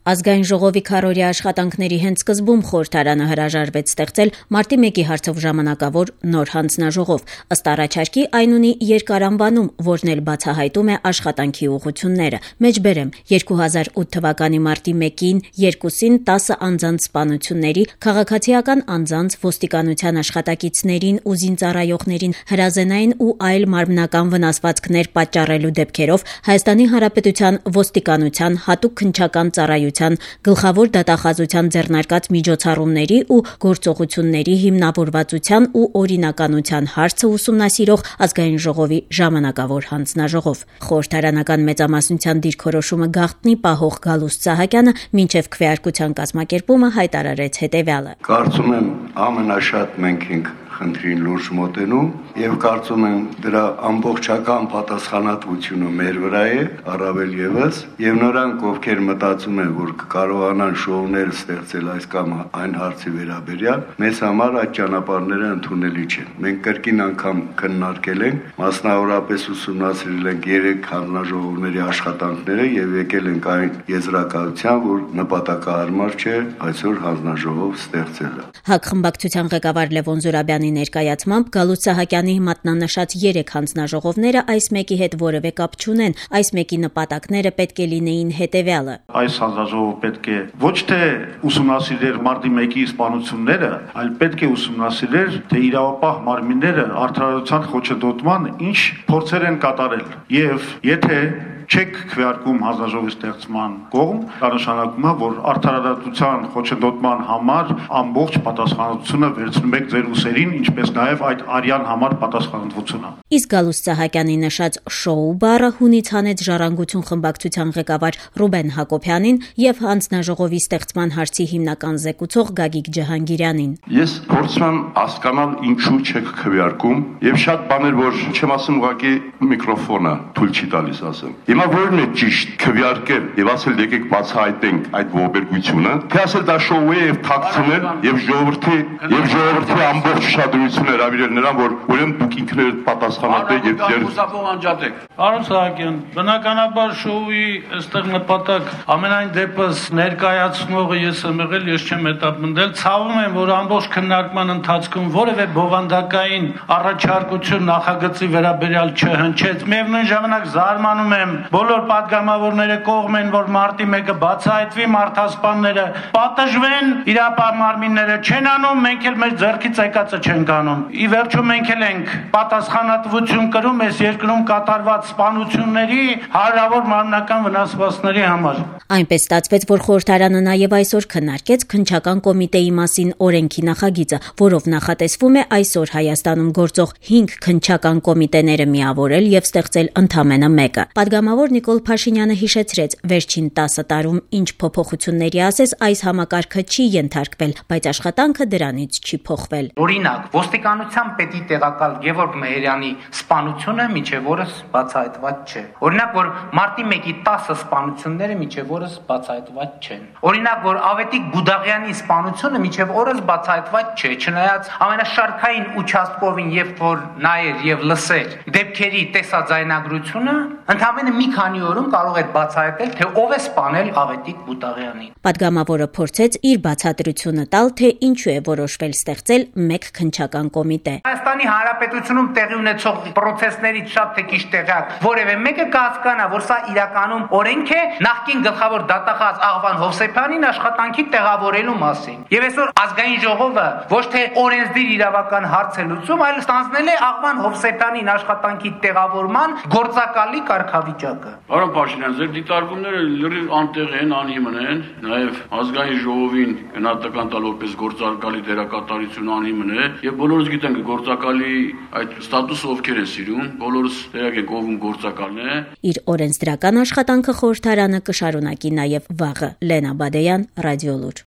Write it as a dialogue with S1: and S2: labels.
S1: Ազգային ժողովի քառօրյա աշխատանքների հենց սկզբում խորհրդարանը հրաժարվեց ստեղծել մարտի 1-ի հարցով ժամանակավոր նոր հանձնաժողով։ Ըստ առաջարկի այն ունի երկար անվանում, որն էլ բացահայտում է աշխատանքի ուղղությունները։ Մեջբերեմ 2008 թվականի մարտի 1-ին 2-ին 10 անձանց սպանությունների, քաղաքացիական անձանց, ոստիկանության աշխատակիցներին ու զինծառայողներին հրազենային ու այլ մարմնական վնասվածքներ պատճառելու դեպքերով Հայաստանի Հանրապետության ոստիկանության հատուկ քննչական ծառայության գլխավոր դատախազության ձեռնարկած միջոցառումների ու գործողությունների հիմնավորվածության ու օրինականության հարցը ուսումնասիրող Ազգային ժողովի ժամանակավոր հանձնաժողով։ Խորհրդարանական մեծամասնության դիրքորոշումը գաղտնի պահող Գալուստ Սահակյանը մինչև քվեարկության կազմակերպումը հայտարարեց հետևյալը.
S2: Կարծում եմ ամենաշատ մենք ենք խնդրին լուրջ մոտենում եւ կարծում եմ դրա ամբողջական պատասխանատվությունը մեր վրա է, առավել եւս, եւ նրանք, ովքեր մտածում են, որ կկարողանան շոուներ ստեղծել այս կամ այն հարցի վերաբերյալ, մեզ համար այդ ճանապարհները ընդունելի չեն։ Մենք կրկին անգամ քննարկել ենք, մասնավորապես ուսումնասիրել ենք 3 հանձնաժողովների աշխատանքները եւ եկել ենք այն եզրակացության, որ նպատակահարմար չէ այսօր հանձնաժողով ստեղծելը։
S1: ՀԱԿ խմբակցության ղեկավար Լևոն Զուրաբյանի ներկայացմամբ Գալուստ Սահակյանի մատնանշած 3 հանձնաժողովները այս մեկի հետ որևէ կապ չունեն։ Այս մեկի նպատակները պետք է լինեին հետևյալը.
S3: Այս հանձնաժողովը պետք է ոչ թե ուսումնասիրեր մարտի 1-ի սպանությունները, այլ պետք է ուսումնասիրեր, թե իրավապահ մարմինները արդարադատության խոչընդոտման ինչ փորձեր են կատարել։ Եվ եթե չեք քվեարկում հանձնաժողովի ստեղծման կողմ, դա նշանակում է, որ արդարադատության խոչընդոտման համար ամբողջ պատասխանատվությունը վերցնում եք ձեր ուսերին, ինչպես նաև այդ արյան համար պատասխանատվությունը։
S1: Իսկ Գալուստ Սահակյանի նշած շոու բառը հունից հանեց Ժառանգություն խմբակցության ղեկավար Ռուբեն Հակոբյանին եւ հանձնաժողովի ստեղծման հարցի հիմնական զեկուցող Գագիկ Ջհանգիրյանին։
S4: Ես փորձում եմ հասկանալ ինչու չեք քվեարկում եւ շատ բաներ, որ չեմ ասում, ուղղակի միկրոֆոնը թույլ չի տալիս ասեմ։ Հիմա որն է ճիշտ քվեարկել եւ ասել եկեք բացահայտենք այդ ողբերգությունը, թե ասել դա շոու է եւ թաքցնել եւ ժողովրդի ամբողջ ուշադրությունը հրավիրել նրան, որ ուրեմն դուք ինքներդ պատասխանատու եք եւ
S5: խուսափող անջատեք։ Պարոն Սահակյան, բնականաբար շոուի այստեղ նպատակ ամենայն դեպս ներկայացնողը ես եմ եղել, ես չեմ հետապնդել, ցավում եմ, որ ամբողջ քննարկման ընթացքում որևէ բովանդակային առաջարկություն նախագծի վերաբերյալ չհնչեց։ Միևնույն ժամանակ զարմանում եմ բոլոր պատգամավորները կողմ են, որ մարտի 1-ը բացահայտվի, մարդասպանները պատժվեն, իրապահ մարմինները չեն անում, մենք էլ մեր ձեռքից եկածը չենք անում։ Ի վերջո մենք էլ ենք պատասխանատվություն կրում այս երկրում կատարված սպանությունների հարյուրավոր մարմնական վնասվածքների համար։
S1: Այնպես ստացվեց, որ խորհրդարանը նաև այսօր քննարկեց քննչական կոմիտեի մասին օրենքի նախագիծը, որով նախատեսվում է այսօր Հայաստանում գործող 5 քննչական կոմիտեները միավորել եւ ստեղծել ընդամենը մեկը։ Պատգամավոր Նիկոլ Փաշինյանը հիշեցրեց, վերջին 10 տարում ինչ փոփոխությունների ասես այս համակարգը չի ենթարկվել, բայց աշխատանքը դրանից չի փոխվել։
S6: Օրինակ, ոստիկանության պետի տեղակալ Գևորգ Մեհերյանի սպանությունը մինչև օրս բացահայտված չէ։ Օրինակ, որ մարտի 1-ի 10 սպանությունները մինչև օրս բացահայտված չեն։ Օրինակ, որ Ավետիք Գուդաղյանի սպանությունը մինչև օրս բացահայտված չէ, չնայած ամենաշարքային участковին երբ որ նայեր եւ լսեր դեպքերի տեսաձայնագրությունը, ընդամենը մի քանի օրում կարող էր բացահայտել, թե ով է սպանել Ավետիք Գուդաղյանին։
S1: Պատգամավորը փորձեց իր բացատրությունը տալ, թե ինչու է որոշվել ստեղծել մեկ քննչական կոմիտե։
S6: Հայաստանի Հանրապետությունում տեղի ունեցող process-ներից շատ թե քիչ տեղյակ որևէ մեկը կհասկանա, որ սա իրականում օրենք է նախկին գլխավոր դատախազ Աղվան Հովսեփյանին աշխատանքի տեղավորելու մասին։ Եվ այսօր ազգային ժողովը ոչ թե օրենսդիր իրավական հարց է լուծում, այլ ստանձնել է Աղվան Հովսեփյանին աշխատանքի տեղավորման գործակալի կարգավիճակը։
S5: Պարոն Փաշինյան, ձեր դիտարկումները լրիվ անտեղ են, անհիմն են, նաև ազգային ժողովին գնահատական տալ որպես գործակալի դերակատարություն անհիմն է, եւ բոլորս գիտենք գործակալի այդ ստատուսը ովքեր են սիրում, բոլորս տեղյակ ենք ով գործակալն է։
S1: Իր օրենսդրական աշխատանքը խորհրդարանը կշարունակի նաև վաղը։ Լենա Բադեյան, Ռադիոլուր։